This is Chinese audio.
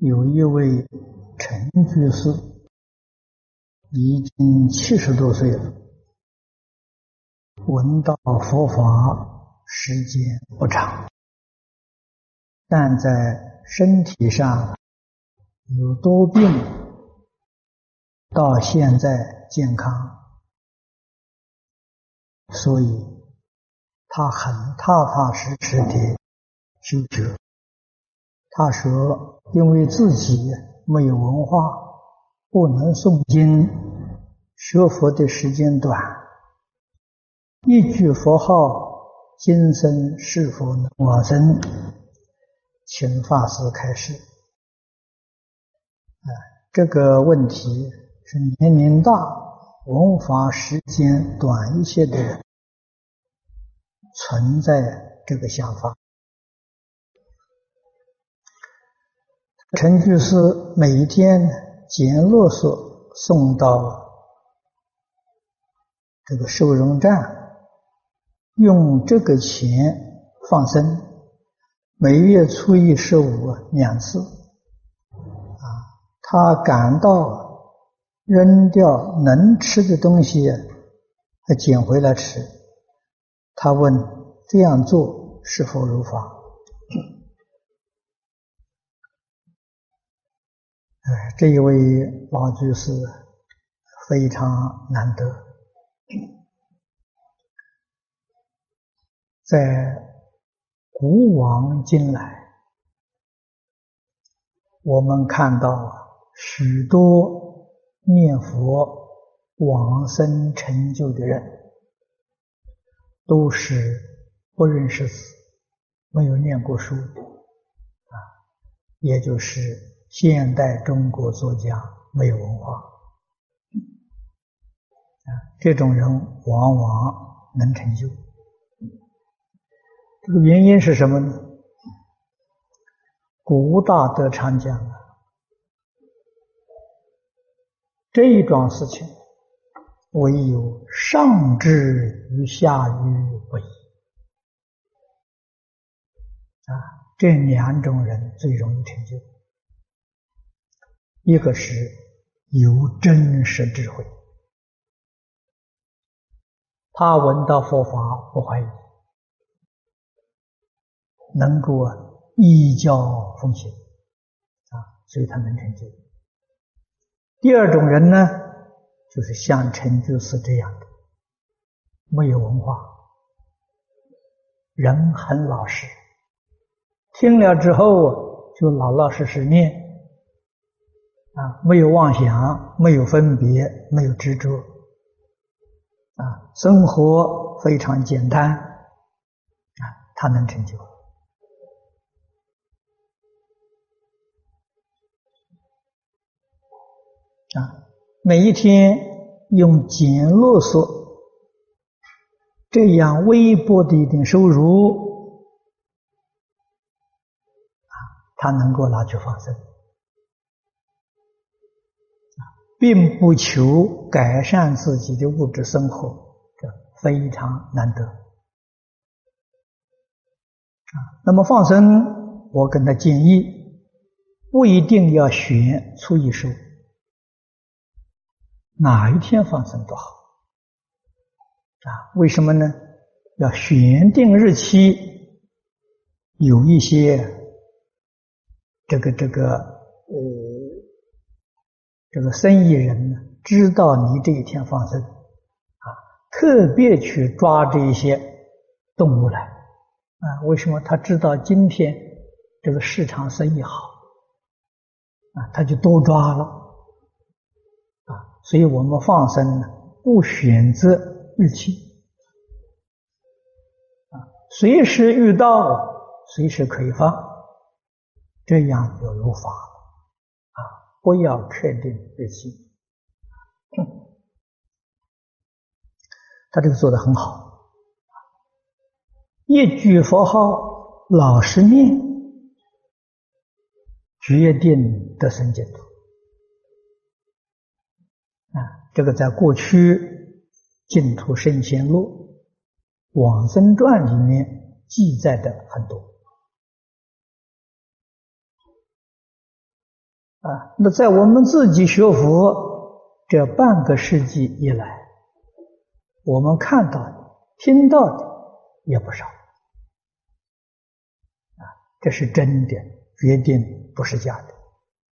有一位陈居士，已经70多岁了，闻道佛法时间不长，但在身体上有多病，到现在健康，所以他很踏踏实实的修学。他说，因为自己没有文化，不能诵经，学佛的时间短，一句佛号，今生是否能往生，请法师开示。这个问题是年龄大、闻法时间短一些的人存在这个想法。陈居士每一天捡垃圾送到这个收容站，用这个钱放生，每月初一、152次。他感到扔掉能吃的东西，还捡回来吃。他问：这样做是否如法？这一位老居士非常难得。在古往今来，我们看到许多念佛往生成就的人，都是不认识字，没有念过书，也就是现代中国作家没有文化，这种人往往能成就。这个原因是什么呢？古大德常讲这一桩事情，唯有上智与下愚不移。这2种人最容易成就。一个是有真实智慧，他闻到佛法不怀疑，能够依教奉行，所以他能成就。第二种人呢，就是像陈居士这样的，没有文化，人很老实，听了之后就老老实实念，没有妄想，没有分别，没有执着，生活非常简单，他能成就。每一天用捡垃圾这样微薄的一点收入，他能够拿去放生，并不求改善自己的物质生活，这非常难得。那么放生，我跟他建议，不一定要选初一十五，哪一天放生都好。为什么呢？要选定日期，有一些这个生意人呢，知道你这一天放生，特别去抓这一些动物来，为什么？他知道今天这个市场生意好，他就多抓了，所以我们放生呢，不选择日期，随时遇到，随时可以放，这样就如法了，不要确定日期。他这个做得很好，一句佛号老实念，决定得生净土。这个在过去《净土圣贤录》《往生传》里面记载的很多。 那在我们自己学佛这半个世纪以来，我们看到的、听到的也不少，这是真的，决定不是假的。